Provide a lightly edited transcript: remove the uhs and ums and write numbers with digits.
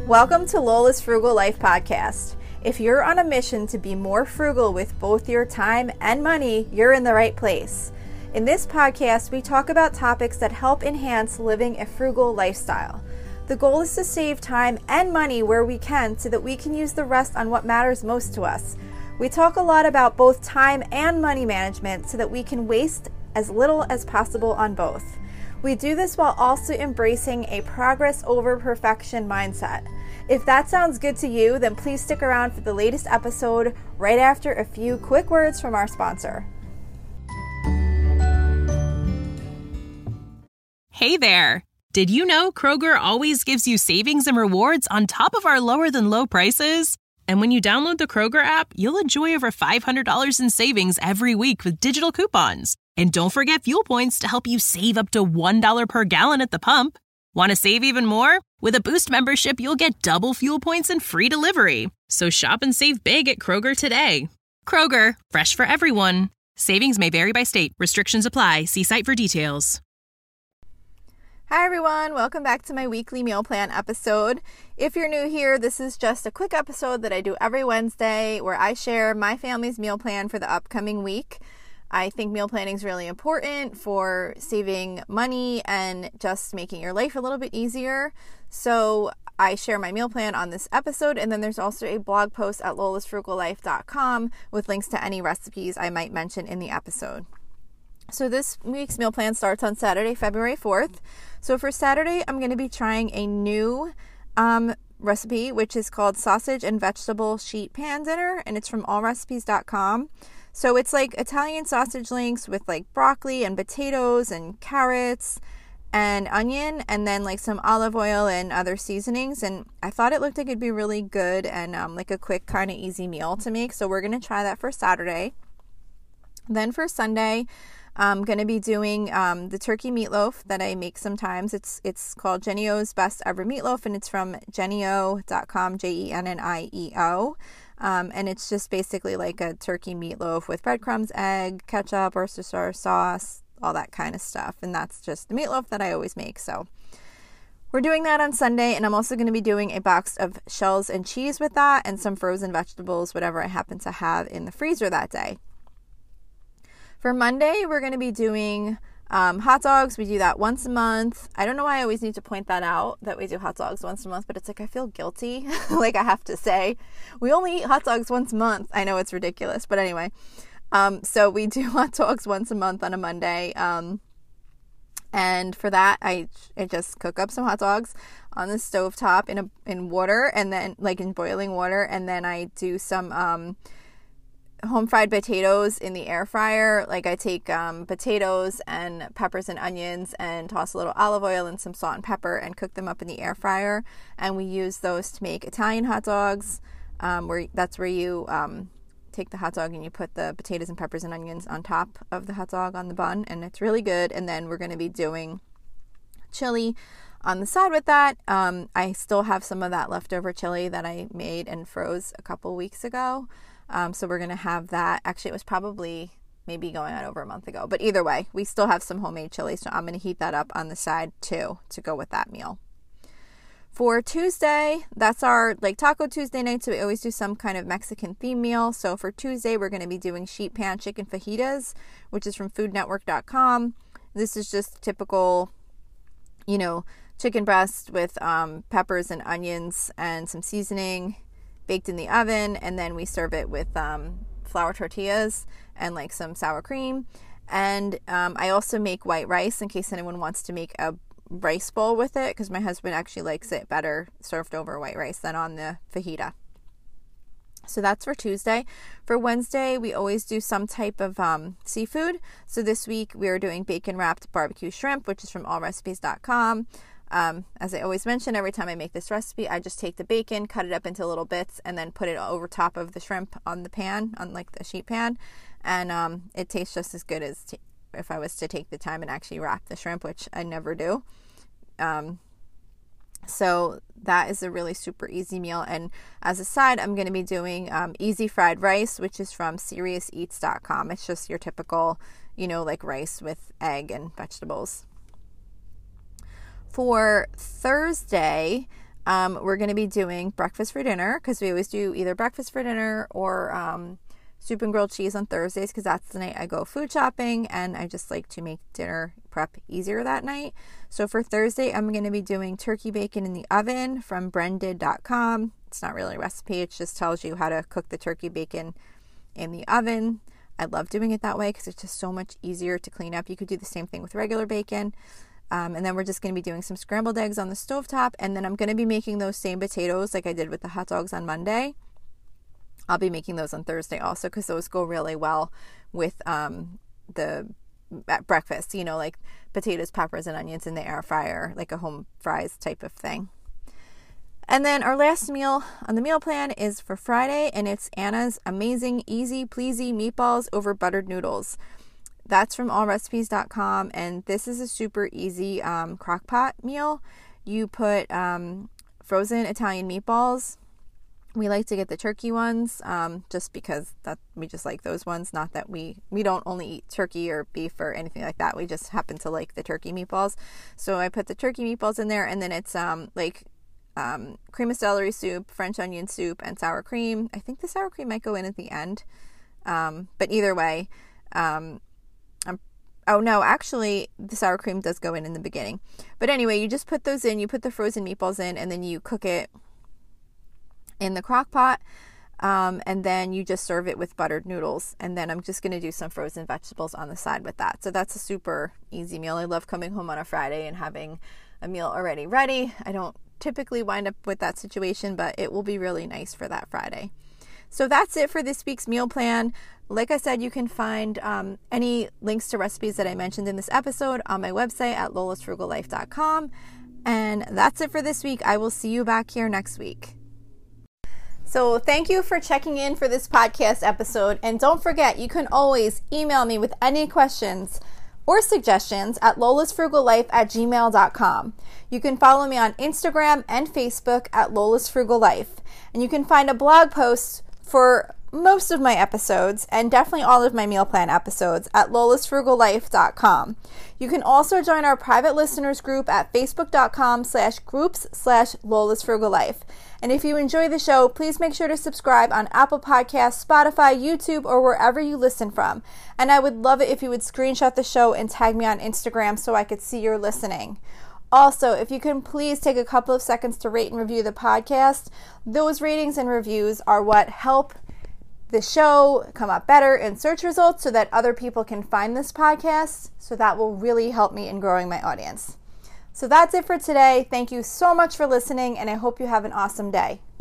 Welcome to Lola's Frugal Life Podcast. If you're on a mission to be more frugal with both your time and money, you're in the right place. In this podcast, we talk about topics that help enhance living a frugal lifestyle. The goal is to save time and money where we can so that we can use the rest on what matters most to us. We talk a lot about both time and money management so that we can waste as little as possible on both. We do this while also embracing a progress over perfection mindset. If that sounds good to you, then please stick around for the latest episode right after a few quick words from our sponsor. Hey there! Did you know Kroger always gives you savings and rewards on top of our lower than low prices? And when you download the Kroger app, you'll enjoy over $500 in savings every week with digital coupons. And don't forget fuel points to help you save up to $1 per gallon at the pump. Want to save even more? With a Boost membership, you'll get double fuel points and free delivery. So shop and save big at Kroger today. Kroger, fresh for everyone. Savings may vary by state. Restrictions apply. See site for details. Hi everyone, welcome back to my weekly meal plan episode. If you're new here, this is just a quick episode that I do every Wednesday where I share my family's meal plan for the upcoming week. I think meal planning is really important for saving money and just making your life a little bit easier. So I share my meal plan on this episode, and then there's also a blog post at lolasfrugallife.com with links to any recipes I might mention in the episode. So this week's meal plan starts on Saturday, February 4th. So for Saturday, I'm going to be trying a new recipe, which is called Sausage and Vegetable Sheet Pan Dinner, and it's from allrecipes.com. So it's like Italian sausage links with like broccoli and potatoes and carrots and onion, and then like some olive oil and other seasonings. And I thought it looked like it'd be really good and like a quick kind of easy meal to make. So we're going to try that for Saturday. Then for Sunday, I'm going to be doing the turkey meatloaf that I make sometimes. It's called Jennie-O's Best Ever Meatloaf, and it's from Jennie-O.com, Jennio. And it's just basically like a turkey meatloaf with breadcrumbs, egg, ketchup, Worcestershire sauce, all that kind of stuff. And that's just the meatloaf that I always make. So we're doing that on Sunday, and I'm also going to be doing a box of shells and cheese with that and some frozen vegetables, whatever I happen to have in the freezer that day. For Monday, we're going to be doing hot dogs. We do that once a month. I don't know why I always need to point that out, that we do hot dogs once a month, but it's like I feel guilty. Like I have to say, we only eat hot dogs once a month. I know it's ridiculous, but anyway. So we do hot dogs once a month on a Monday. And for that, I just cook up some hot dogs on the stovetop in water, and then like in boiling water. And then I do some home fried potatoes in the air fryer. Like I take potatoes and peppers and onions and toss a little olive oil and some salt and pepper and cook them up in the air fryer. And we use those to make Italian hot dogs. Where you take the hot dog and you put the potatoes and peppers and onions on top of the hot dog on the bun, and it's really good. And then we're going to be doing chili on the side with that. I still have some of that leftover chili that I made and froze a couple weeks ago. So we're going to have that. Actually, it was probably maybe going on over a month ago. But either way, we still have some homemade chili. So I'm going to heat that up on the side too to go with that meal. For Tuesday, that's our like Taco Tuesday night. So we always do some kind of Mexican theme meal. So for Tuesday, we're going to be doing sheet pan chicken fajitas, which is from foodnetwork.com. This is just typical, chicken breast with peppers and onions and some seasoning, baked in the oven, and then we serve it with flour tortillas and like some sour cream. And I also make white rice in case anyone wants to make a rice bowl with it, because my husband actually likes it better served over white rice than on the fajita. So that's for Tuesday. For Wednesday, we always do some type of seafood. So this week we are doing bacon wrapped barbecue shrimp, which is from allrecipes.com. As I always mention, every time I make this recipe, I just take the bacon, cut it up into little bits, and then put it over top of the shrimp on the pan, on like the sheet pan. And it tastes just as good as if I was to take the time and actually wrap the shrimp, which I never do. So that is a really super easy meal. And as a side, I'm going to be doing easy fried rice, which is from SeriousEats.com. It's just your typical, like rice with egg and vegetables. For Thursday, we're going to be doing breakfast for dinner, because we always do either breakfast for dinner or soup and grilled cheese on Thursdays, because that's the night I go food shopping, and I just like to make dinner prep easier that night. So for Thursday, I'm going to be doing turkey bacon in the oven from brendid.com. It's not really a recipe. It just tells you how to cook the turkey bacon in the oven. I love doing it that way because it's just so much easier to clean up. You could do the same thing with regular bacon. And then we're just going to be doing some scrambled eggs on the stovetop. And then I'm going to be making those same potatoes like I did with the hot dogs on Monday. I'll be making those on Thursday also, because those go really well with the breakfast, like potatoes, peppers, and onions in the air fryer, like a home fries type of thing. And then our last meal on the meal plan is for Friday, and it's Anna's amazing, easy, pleasy meatballs over buttered noodles. That's from allrecipes.com, and this is a super easy crock pot meal. You put frozen Italian meatballs. We like to get the turkey ones just because we just like those ones. Not that we don't only eat turkey or beef or anything like that. We just happen to like the turkey meatballs. So I put the turkey meatballs in there, and then it's cream of celery soup, French onion soup, and sour cream. I think the sour cream might go in at the end. But either way, actually the sour cream does go in the beginning. But anyway, you just put those in, you put the frozen meatballs in, and then you cook it in the crock pot. And then you just serve it with buttered noodles. And then I'm just going to do some frozen vegetables on the side with that. So that's a super easy meal. I love coming home on a Friday and having a meal already ready. I don't typically wind up with that situation, but it will be really nice for that Friday. So that's it for this week's meal plan. Like I said, you can find any links to recipes that I mentioned in this episode on my website at lolasfrugallife.com. And that's it for this week. I will see you back here next week. So thank you for checking in for this podcast episode. And don't forget, you can always email me with any questions or suggestions at lolasfrugallife@gmail.com. You can follow me on Instagram and Facebook at Lola's Frugal Life. And you can find a blog post for most of my episodes and definitely all of my meal plan episodes at lolasfrugallife.com. You can also join our private listeners group at facebook.com/groups/lolasfrugallife. And if you enjoy the show, please make sure to subscribe on Apple Podcasts, Spotify, YouTube, or wherever you listen from. And I would love it if you would screenshot the show and tag me on Instagram so I could see you're listening. Also, if you can please take a couple of seconds to rate and review the podcast. Those ratings and reviews are what help the show come up better in search results so that other people can find this podcast. So that will really help me in growing my audience. So that's it for today. Thank you so much for listening, and I hope you have an awesome day.